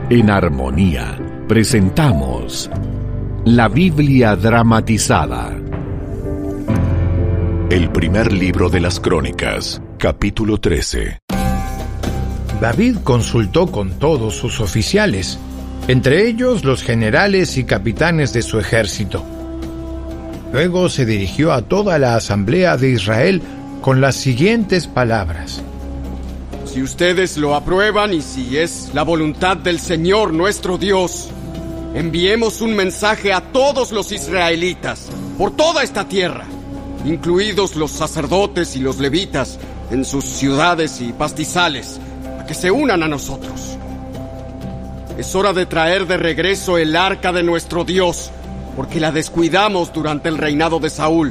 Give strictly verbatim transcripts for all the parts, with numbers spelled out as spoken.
En Armonía presentamos la Biblia dramatizada. El primer libro de las Crónicas, capítulo trece. David consultó con todos sus oficiales, entre ellos los generales y capitanes de su ejército. Luego se dirigió a toda la asamblea de Israel con las siguientes palabras: Si ustedes lo aprueban y si es la voluntad del Señor nuestro Dios, enviemos un mensaje a todos los israelitas por toda esta tierra, incluidos los sacerdotes y los levitas en sus ciudades y pastizales, a que se unan a nosotros. Es hora de traer de regreso el arca de nuestro Dios, porque la descuidamos durante el reinado de Saúl.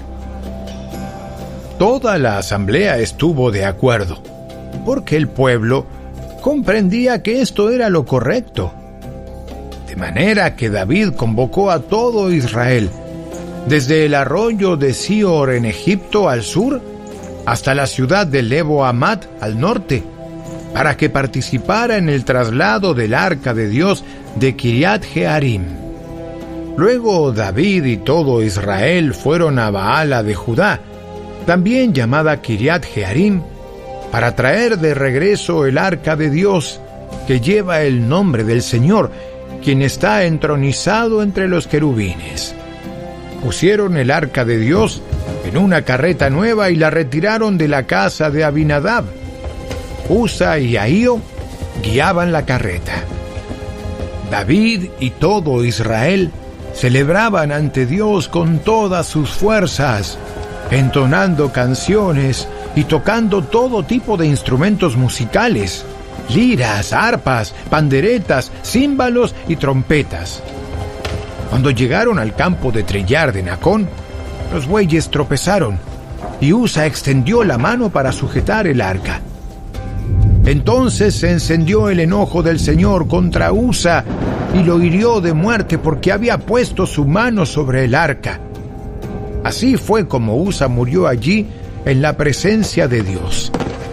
Toda la asamblea estuvo de acuerdo, porque el pueblo comprendía que esto era lo correcto. De manera que David convocó a todo Israel, desde el arroyo de Sior en Egipto al sur, hasta la ciudad de Lebo Hamat al norte, para que participara en el traslado del arca de Dios de Kiriat Jearim. Luego David y todo Israel fueron a Baala de Judá, también llamada Kiriat Jearim, para traer de regreso el arca de Dios, que lleva el nombre del Señor, quien está entronizado entre los querubines. Pusieron el arca de Dios en una carreta nueva y la retiraron de la casa de Abinadab. Usa y Ahío guiaban la carreta. David y todo Israel celebraban ante Dios con todas sus fuerzas, entonando canciones y tocando todo tipo de instrumentos musicales, liras, arpas, panderetas, címbalos y trompetas. Cuando llegaron al campo de trillar de Nacón, los bueyes tropezaron y Usa extendió la mano para sujetar el arca. Entonces se encendió el enojo del Señor contra Usa y lo hirió de muerte porque había puesto su mano sobre el arca. Así fue como Usa murió allí en la presencia de Dios.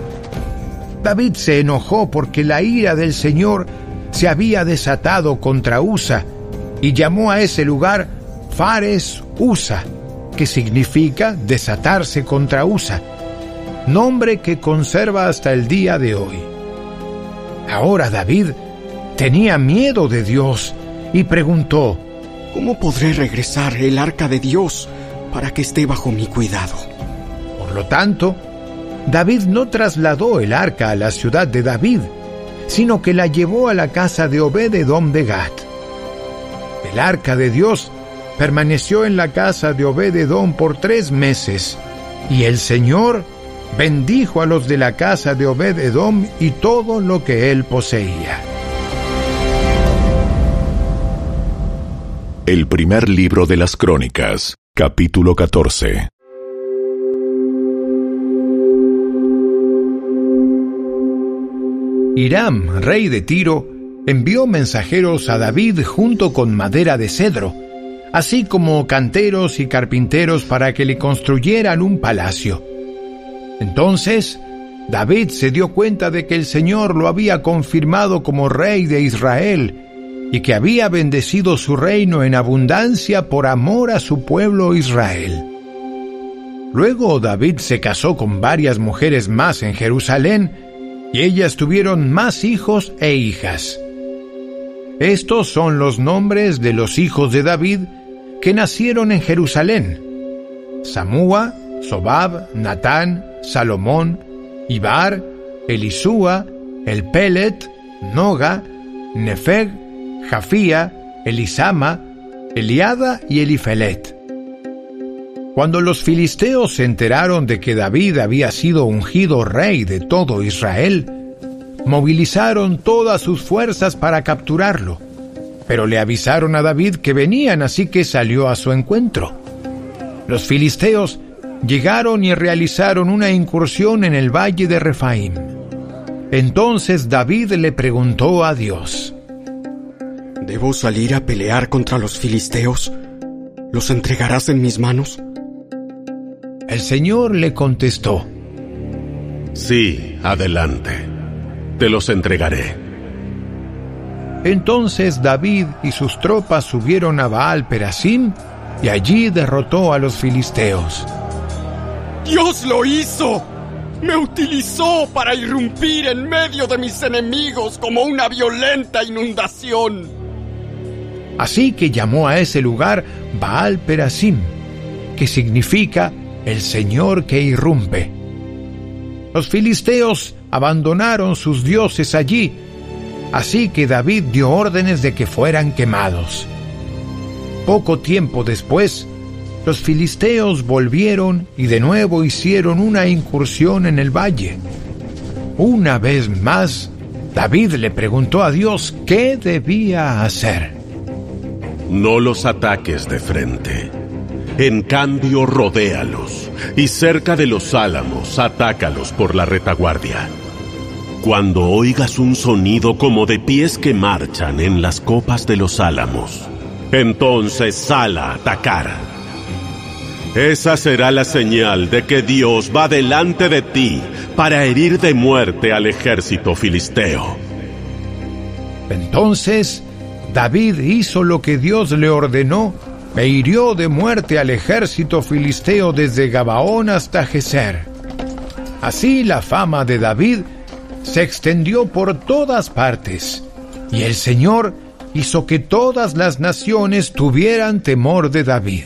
David se enojó porque la ira del Señor se había desatado contra Usa y llamó a ese lugar Fares Usa, que significa desatarse contra Usa, nombre que conserva hasta el día de hoy. Ahora David tenía miedo de Dios y preguntó: ¿Cómo podré regresar el arca de Dios para que esté bajo mi cuidado? Por lo tanto, David no trasladó el arca a la ciudad de David, sino que la llevó a la casa de Obed-Edom de Gat. El arca de Dios permaneció en la casa de Obed-Edom por tres meses, y el Señor bendijo a los de la casa de Obed-Edom y todo lo que él poseía. El primer libro de las Crónicas, capítulo catorce. Hiram, rey de Tiro, envió mensajeros a David junto con madera de cedro, así como canteros y carpinteros para que le construyeran un palacio. Entonces, David se dio cuenta de que el Señor lo había confirmado como rey de Israel y que había bendecido su reino en abundancia por amor a su pueblo Israel. Luego David se casó con varias mujeres más en Jerusalén, y ellas tuvieron más hijos e hijas. Estos son los nombres de los hijos de David que nacieron en Jerusalén: Samúa, Sobab, Natán, Salomón, Ibar, Elisúa, Elpelet, Noga, Nefeg, Jafía, Elisama, Eliada y Elifelet. Cuando los filisteos se enteraron de que David había sido ungido rey de todo Israel, movilizaron todas sus fuerzas para capturarlo, pero le avisaron a David que venían, así que salió a su encuentro. Los filisteos llegaron y realizaron una incursión en el valle de Refaim. Entonces David le preguntó a Dios: ¿Debo salir a pelear contra los filisteos? ¿Los entregarás en mis manos? El Señor le contestó: Sí, adelante. Te los entregaré. Entonces David y sus tropas subieron a Baal Perasim y allí derrotó a los filisteos. ¡Dios lo hizo! Me utilizó para irrumpir en medio de mis enemigos como una violenta inundación. Así que llamó a ese lugar Baal Perasim, que significa el Señor que irrumpe. Los filisteos abandonaron sus dioses allí, así que David dio órdenes de que fueran quemados. Poco tiempo después, los filisteos volvieron y de nuevo hicieron una incursión en el valle. Una vez más, David le preguntó a Dios qué debía hacer. No los ataques de frente. En cambio, rodéalos, y cerca de los álamos, atácalos por la retaguardia. Cuando oigas un sonido como de pies que marchan en las copas de los álamos, entonces sal a atacar. Esa será la señal de que Dios va delante de ti para herir de muerte al ejército filisteo. Entonces David hizo lo que Dios le ordenó e hirió de muerte al ejército filisteo desde Gabaón hasta Geser. Así la fama de David se extendió por todas partes, y el Señor hizo que todas las naciones tuvieran temor de David.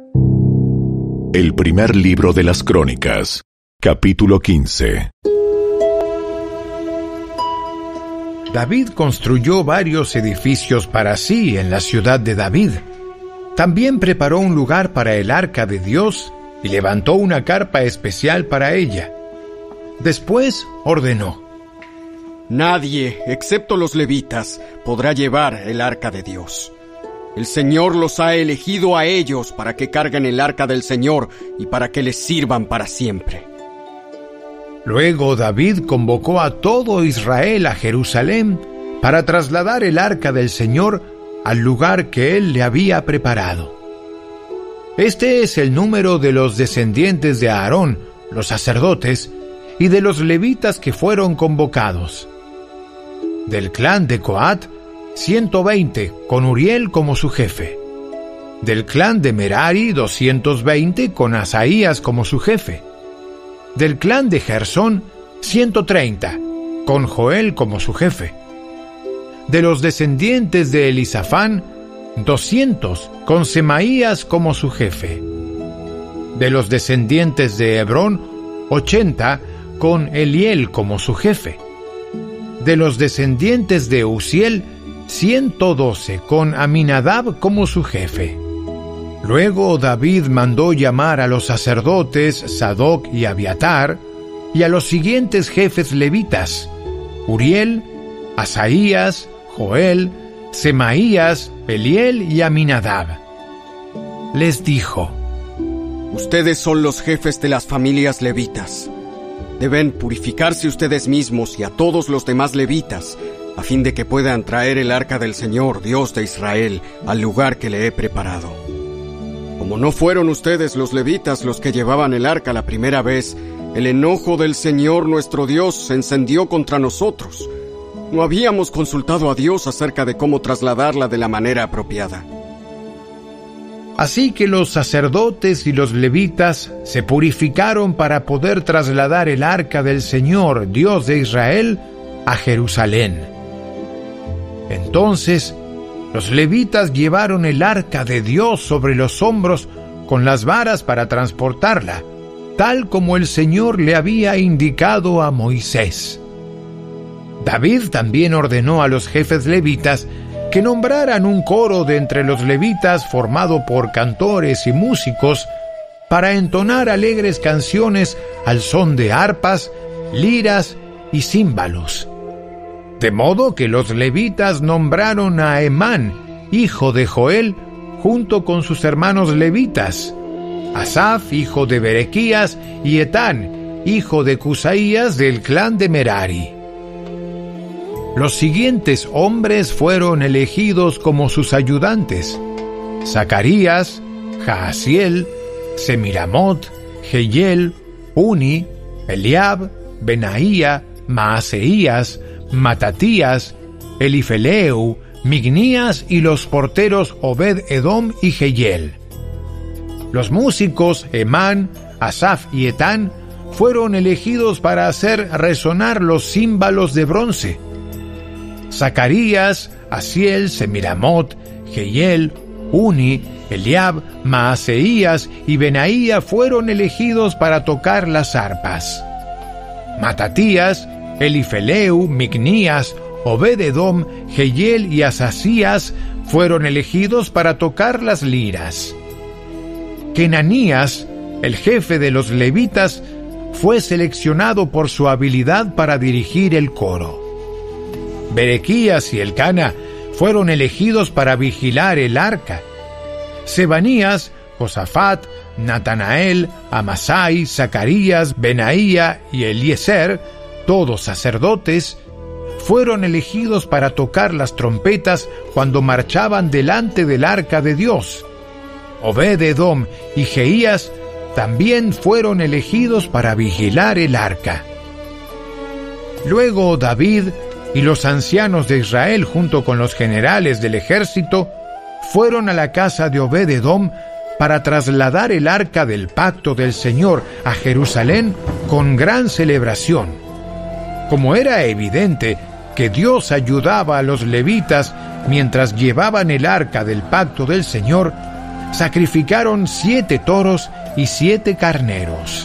El primer libro de las Crónicas, capítulo quince. David construyó varios edificios para sí en la ciudad de David. También preparó un lugar para el arca de Dios y levantó una carpa especial para ella. Después ordenó: Nadie, excepto los levitas, podrá llevar el arca de Dios. El Señor los ha elegido a ellos para que carguen el arca del Señor y para que les sirvan para siempre. Luego David convocó a todo Israel a Jerusalén para trasladar el arca del Señor al lugar que él le había preparado. Este es el número de los descendientes de Aarón, los sacerdotes, y de los levitas que fueron convocados. Del clan de Coat, ciento veinte, con Uriel como su jefe. Del clan de Merari, doscientos veinte, con Asaías como su jefe. Del clan de Gersón, ciento treinta, con Joel como su jefe. De los descendientes de Elisafán, doscientos, con Semaías como su jefe. De los descendientes de Hebrón, ochenta, con Eliel como su jefe. De los descendientes de Uziel, ciento doce, con Aminadab como su jefe. Luego David mandó llamar a los sacerdotes Sadoc y Abiatar, y a los siguientes jefes levitas: Uriel, Asaías, Joel, Semaías, Eliel y Aminadab. Les dijo: Ustedes son los jefes de las familias levitas. Deben purificarse ustedes mismos y a todos los demás levitas, a fin de que puedan traer el arca del Señor, Dios de Israel, al lugar que le he preparado. Como no fueron ustedes los levitas los que llevaban el arca la primera vez, el enojo del Señor nuestro Dios se encendió contra nosotros. No habíamos consultado a Dios acerca de cómo trasladarla de la manera apropiada. Así que los sacerdotes y los levitas se purificaron para poder trasladar el arca del Señor, Dios de Israel, a Jerusalén. Entonces, los levitas llevaron el arca de Dios sobre los hombros con las varas para transportarla, tal como el Señor le había indicado a Moisés. David también ordenó a los jefes levitas que nombraran un coro de entre los levitas formado por cantores y músicos para entonar alegres canciones al son de arpas, liras y címbalos. De modo que los levitas nombraron a Emán, hijo de Joel, junto con sus hermanos levitas, Asaf, hijo de Berequías, y Etán, hijo de Cusaías, del clan de Merari. Los siguientes hombres fueron elegidos como sus ayudantes: Zacarías, Jaasiel, Semiramot, Jehiel, Uni, Eliab, Benaía, Maaseías, Matatías, Elifeleu, Mignías y los porteros Obed-Edom y Jehiel. Los músicos Emán, Asaf y Etán fueron elegidos para hacer resonar los címbalos de bronce. Zacarías, Asiel, Semiramot, Jehiel, Uni, Eliab, Maaseías y Benaía fueron elegidos para tocar las arpas. Matatías, Elifeleu, Mignías, Obed-Edom, Jehiel y Asasías fueron elegidos para tocar las liras. Kenanías, el jefe de los levitas, fue seleccionado por su habilidad para dirigir el coro. Berequías y Elcana fueron elegidos para vigilar el arca. Sebanías, Josafat, Natanael, Amasai, Zacarías, Benaía y Eliezer, todos sacerdotes, fueron elegidos para tocar las trompetas cuando marchaban delante del arca de Dios. Obed-Edom y Jeías también fueron elegidos para vigilar el arca. Luego David y los ancianos de Israel, junto con los generales del ejército, fueron a la casa de Obed-Edom para trasladar el arca del pacto del Señor a Jerusalén con gran celebración. Como era evidente que Dios ayudaba a los levitas mientras llevaban el arca del pacto del Señor, sacrificaron siete toros y siete carneros.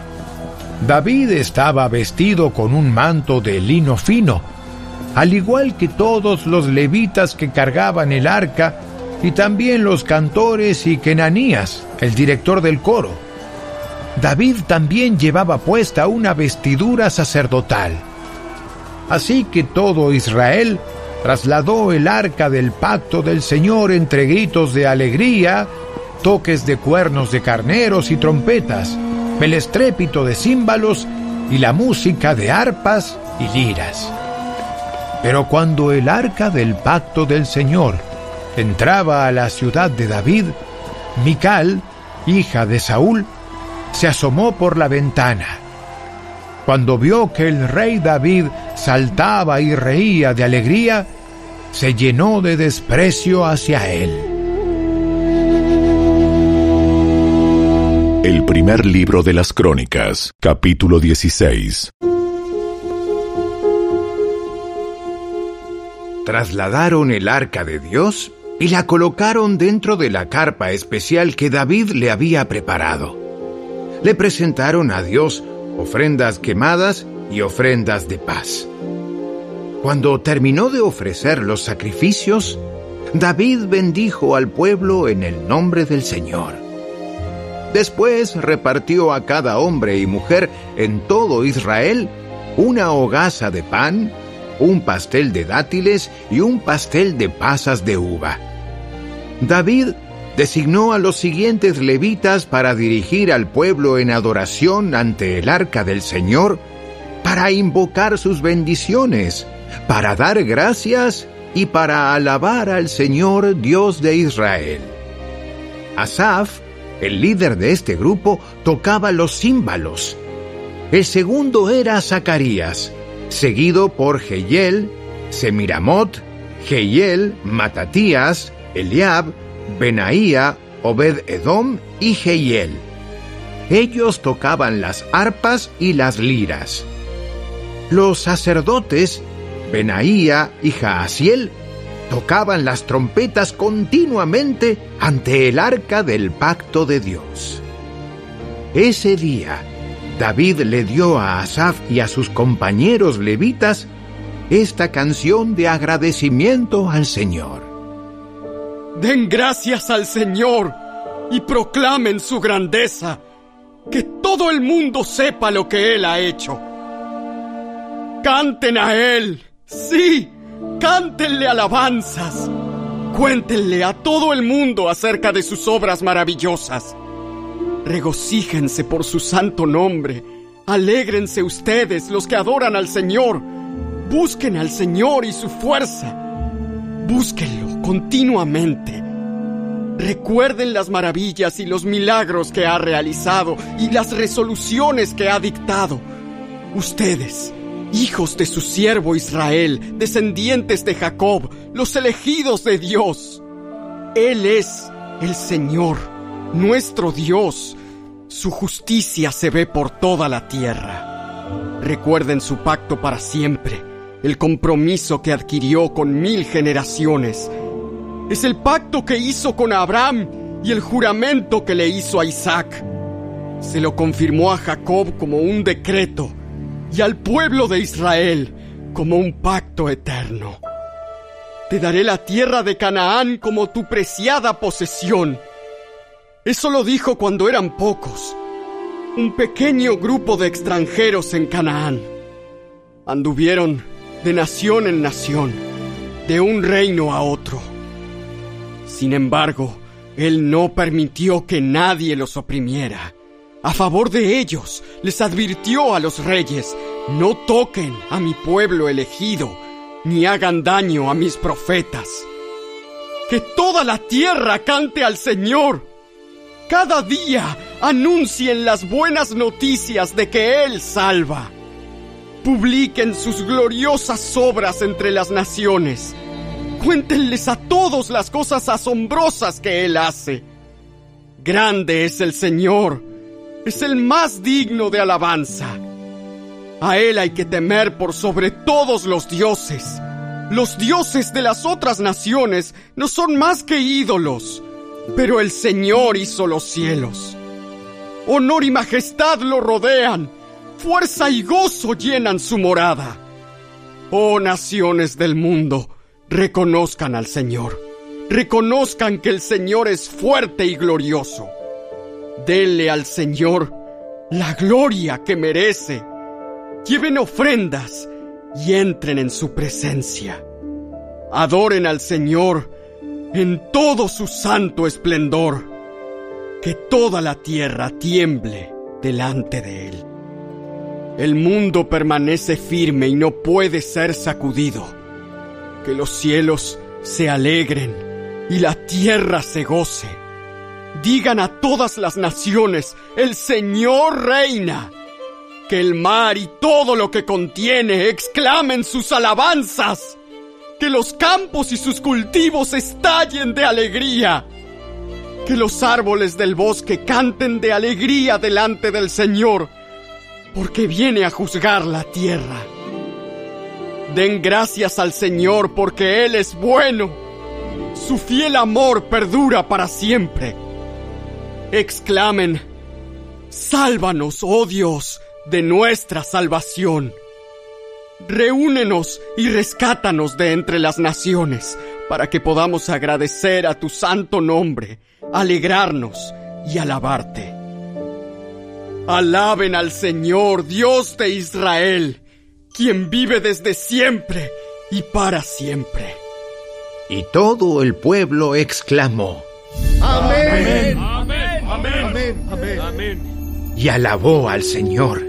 David estaba vestido con un manto de lino fino, al igual que todos los levitas que cargaban el arca, y también los cantores y Kenanías, el director del coro. David también llevaba puesta una vestidura sacerdotal. Así que todo Israel trasladó el arca del pacto del Señor entre gritos de alegría, toques de cuernos de carneros y trompetas, el estrépito de címbalos y la música de arpas y liras. Pero cuando el arca del pacto del Señor entraba a la ciudad de David, Mical, hija de Saúl, se asomó por la ventana. Cuando vio que el rey David saltaba y reía de alegría, se llenó de desprecio hacia él. El primer libro de las Crónicas, capítulo dieciséis. Trasladaron el arca de Dios y la colocaron dentro de la carpa especial que David le había preparado. Le presentaron a Dios ofrendas quemadas y ofrendas de paz. Cuando terminó de ofrecer los sacrificios, David bendijo al pueblo en el nombre del Señor. Después repartió a cada hombre y mujer en todo Israel una hogaza de pan, un pastel de dátiles y un pastel de pasas de uva. David designó a los siguientes levitas para dirigir al pueblo en adoración ante el arca del Señor, para invocar sus bendiciones, para dar gracias y para alabar al Señor Dios de Israel. Asaf, el líder de este grupo, tocaba los címbalos. El segundo era Zacarías, seguido por Jehiel, Semiramot, Jehiel, Matatías, Eliab, Benaía, Obed-Edom y Jehiel. Ellos tocaban las arpas y las liras. Los sacerdotes, Benaía y Jaasiel, tocaban las trompetas continuamente ante el arca del pacto de Dios. Ese día, David le dio a Asaf y a sus compañeros levitas esta canción de agradecimiento al Señor. Den gracias al Señor y proclamen su grandeza, que todo el mundo sepa lo que Él ha hecho. Canten a Él, sí, cántenle alabanzas. Cuéntenle a todo el mundo acerca de sus obras maravillosas. Regocíjense por su santo nombre. Alégrense ustedes, los que adoran al Señor. Busquen al Señor y su fuerza. Búsquenlo continuamente. Recuerden las maravillas y los milagros que ha realizado y las resoluciones que ha dictado. Ustedes, hijos de su siervo Israel, descendientes de Jacob, los elegidos de Dios. Él es el Señor, nuestro Dios. Su justicia se ve por toda la tierra. Recuerden su pacto para siempre, el compromiso que adquirió con mil generaciones. Es el pacto que hizo con Abraham y el juramento que le hizo a Isaac. Se lo confirmó a Jacob como un decreto y al pueblo de Israel como un pacto eterno. Te daré la tierra de Canaán como tu preciada posesión. Eso lo dijo cuando eran pocos, un pequeño grupo de extranjeros en Canaán. Anduvieron de nación en nación, de un reino a otro. Sin embargo, él no permitió que nadie los oprimiera. A favor de ellos, les advirtió a los reyes: no toquen a mi pueblo elegido, ni hagan daño a mis profetas. Que toda la tierra cante al Señor. Cada día anuncien las buenas noticias de que Él salva. Publiquen sus gloriosas obras entre las naciones. Cuéntenles a todos las cosas asombrosas que Él hace. Grande es el Señor, es el más digno de alabanza. A Él hay que temer por sobre todos los dioses. Los dioses de las otras naciones no son más que ídolos, pero el Señor hizo los cielos. Honor y majestad lo rodean, fuerza y gozo llenan su morada. Oh naciones del mundo, reconozcan al Señor. Reconozcan que el Señor es fuerte y glorioso. Denle al Señor la gloria que merece. Lleven ofrendas y entren en su presencia. Adoren al Señor en todo su santo esplendor. Que toda la tierra tiemble delante de Él. El mundo permanece firme y no puede ser sacudido. Que los cielos se alegren y la tierra se goce. Digan a todas las naciones: el Señor reina. Que el mar y todo lo que contiene exclamen sus alabanzas. Que los campos y sus cultivos estallen de alegría. Que los árboles del bosque canten de alegría delante del Señor, porque viene a juzgar la tierra. Den gracias al Señor porque Él es bueno. Su fiel amor perdura para siempre. Exclamen: sálvanos, oh Dios, de nuestra salvación. Reúnenos y rescátanos de entre las naciones, para que podamos agradecer a tu santo nombre, alegrarnos y alabarte. Alaben al Señor, Dios de Israel, quien vive desde siempre y para siempre. Y todo el pueblo exclamó: Amén. Amén. Amén. Amén. Amén. Amén. Y alabó al Señor.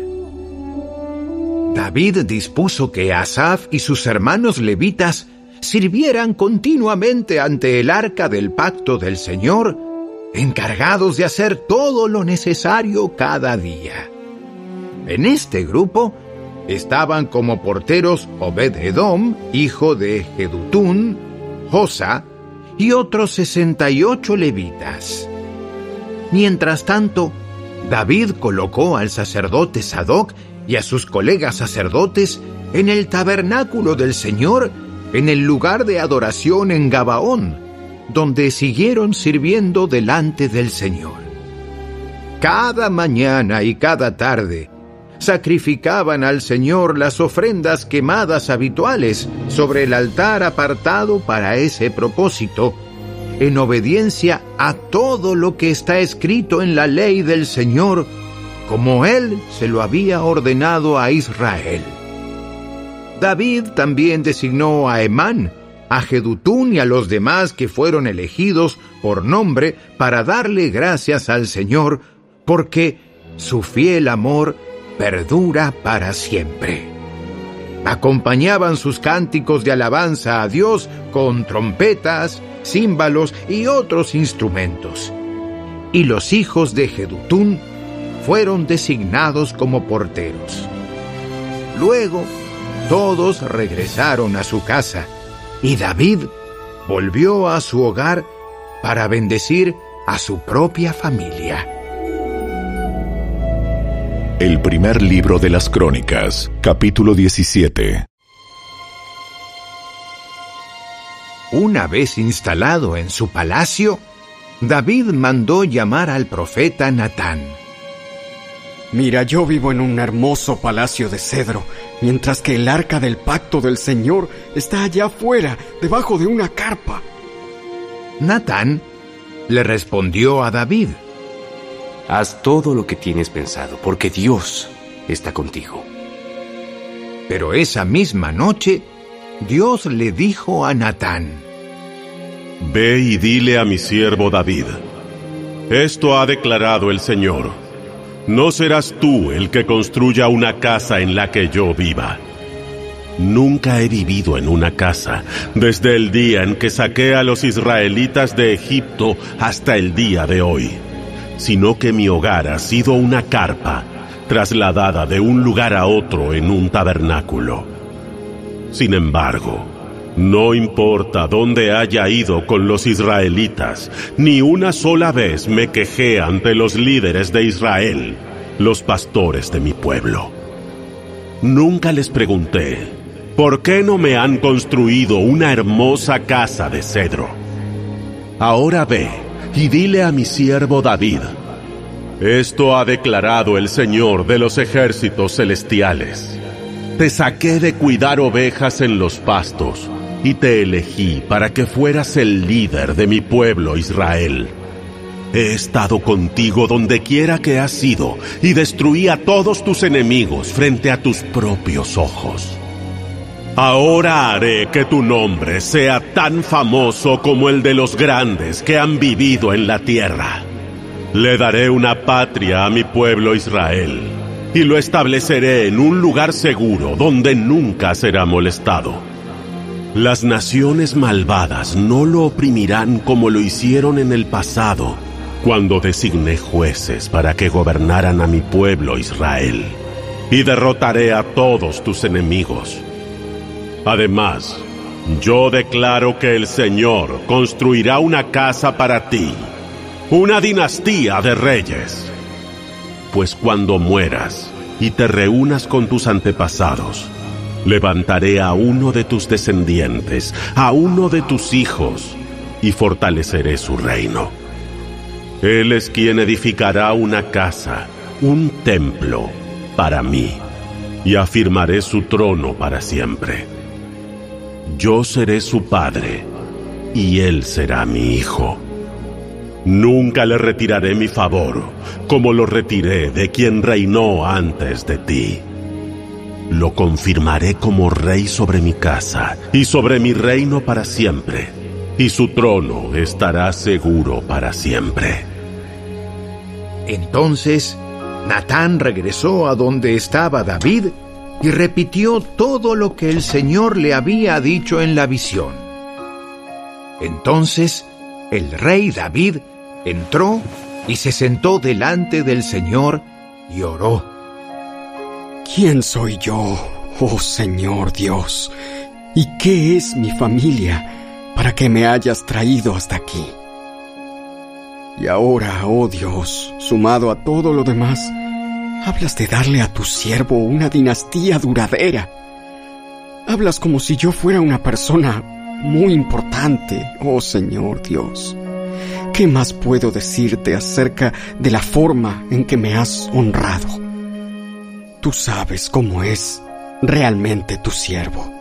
David dispuso que Asaf y sus hermanos levitas sirvieran continuamente ante el arca del pacto del Señor, encargados de hacer todo lo necesario cada día. En este grupo estaban como porteros Obed-Edom, hijo de Jedutún, Josa y otros sesenta y ocho levitas. Mientras tanto, David colocó al sacerdote Sadoc y a sus colegas sacerdotes en el tabernáculo del Señor, en el lugar de adoración en Gabaón, donde siguieron sirviendo delante del Señor. Cada mañana y cada tarde sacrificaban al Señor las ofrendas quemadas habituales sobre el altar apartado para ese propósito, en obediencia a todo lo que está escrito en la ley del Señor, como Él se lo había ordenado a Israel. David también designó a Emán, a Jedutún y a los demás que fueron elegidos por nombre para darle gracias al Señor, porque su fiel amor perdura para siempre. Acompañaban sus cánticos de alabanza a Dios con trompetas, címbalos y otros instrumentos. Y los hijos de Jedutún fueron designados como porteros. Luego, todos regresaron a su casa, y David volvió a su hogar para bendecir a su propia familia. El primer libro de las Crónicas, capítulo diecisiete. Una vez instalado en su palacio, David mandó llamar al profeta Natán. Mira, yo vivo en un hermoso palacio de cedro, mientras que el arca del pacto del Señor está allá afuera, debajo de una carpa. Natán le respondió a David: Haz todo lo que tienes pensado, porque Dios está contigo. Pero esa misma noche, Dios le dijo a Natán: Ve y dile a mi siervo David, esto ha declarado el Señor. No serás tú el que construya una casa en la que yo viva. Nunca he vivido en una casa, desde el día en que saqué a los israelitas de Egipto hasta el día de hoy, sino que mi hogar ha sido una carpa, trasladada de un lugar a otro en un tabernáculo. Sin embargo, no importa dónde haya ido con los israelitas, ni una sola vez me quejé ante los líderes de Israel, los pastores de mi pueblo. Nunca les pregunté, ¿por qué no me han construido una hermosa casa de cedro? Ahora ve y dile a mi siervo David, esto ha declarado el Señor de los ejércitos celestiales. Te saqué de cuidar ovejas en los pastos y te elegí para que fueras el líder de mi pueblo Israel. He estado contigo donde quiera que has ido y destruí a todos tus enemigos frente a tus propios ojos. Ahora haré que tu nombre sea tan famoso como el de los grandes que han vivido en la tierra. Le daré una patria a mi pueblo Israel y lo estableceré en un lugar seguro donde nunca será molestado. Las naciones malvadas no lo oprimirán como lo hicieron en el pasado, cuando designé jueces para que gobernaran a mi pueblo Israel, y derrotaré a todos tus enemigos. Además, yo declaro que el Señor construirá una casa para ti, una dinastía de reyes. Pues cuando mueras y te reúnas con tus antepasados, levantaré a uno de tus descendientes, a uno de tus hijos, y fortaleceré su reino. Él es quien edificará una casa, un templo, para mí, y afirmaré su trono para siempre. Yo seré su padre, y él será mi hijo. Nunca le retiraré mi favor, como lo retiré de quien reinó antes de ti. Lo confirmaré como rey sobre mi casa y sobre mi reino para siempre, y su trono estará seguro para siempre. Entonces, Natán regresó a donde estaba David y repitió todo lo que el Señor le había dicho en la visión. Entonces, el rey David entró y se sentó delante del Señor y oró. ¿Quién soy yo, oh Señor Dios? ¿Y qué es mi familia para que me hayas traído hasta aquí? Y ahora, oh Dios, sumado a todo lo demás, hablas de darle a tu siervo una dinastía duradera. Hablas como si yo fuera una persona muy importante, oh Señor Dios. ¿Qué más puedo decirte acerca de la forma en que me has honrado? Tú sabes cómo es realmente tu siervo.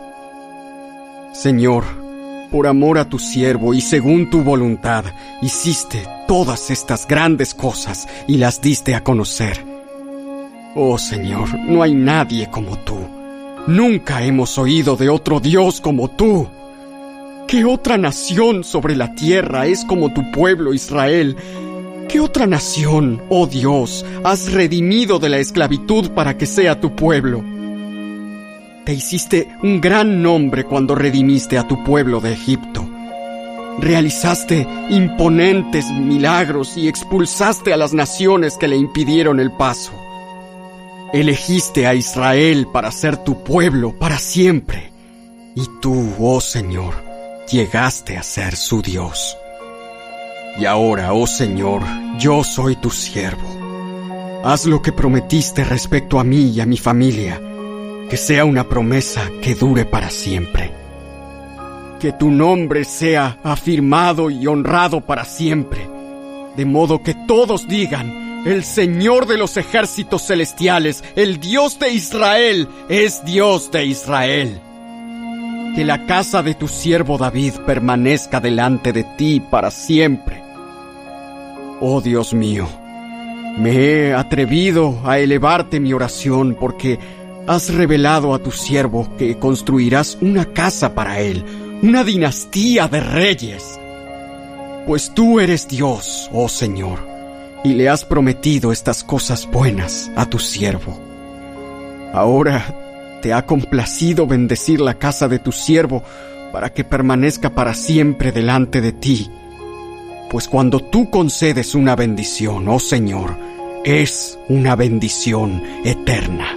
Señor, por amor a tu siervo y según tu voluntad, hiciste todas estas grandes cosas y las diste a conocer. Oh Señor, no hay nadie como tú. Nunca hemos oído de otro Dios como tú. ¿Qué otra nación sobre la tierra es como tu pueblo Israel? ¿Qué otra nación, oh Dios, has redimido de la esclavitud para que sea tu pueblo? Te hiciste un gran nombre cuando redimiste a tu pueblo de Egipto. Realizaste imponentes milagros y expulsaste a las naciones que le impidieron el paso. elegiste a Israel para ser tu pueblo para siempre. Y tú, oh Señor, llegaste a ser su Dios. Y ahora, oh Señor, yo soy tu siervo. Haz lo que prometiste respecto a mí y a mi familia, que sea una promesa que dure para siempre. Que tu nombre sea afirmado y honrado para siempre, de modo que todos digan: el Señor de los ejércitos celestiales, el Dios de Israel, es Dios de Israel. Que la casa de tu siervo David permanezca delante de ti para siempre. Oh Dios mío, me he atrevido a elevarte mi oración porque has revelado a tu siervo que construirás una casa para él, una dinastía de reyes. Pues tú eres Dios, oh Señor, y le has prometido estas cosas buenas a tu siervo. Ahora te ha complacido bendecir la casa de tu siervo para que permanezca para siempre delante de ti. Pues cuando tú concedes una bendición, oh Señor, es una bendición eterna.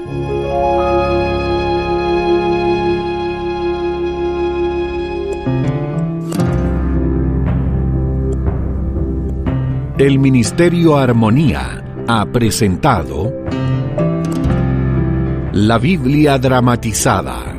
El Ministerio Armonía ha presentado La Biblia dramatizada.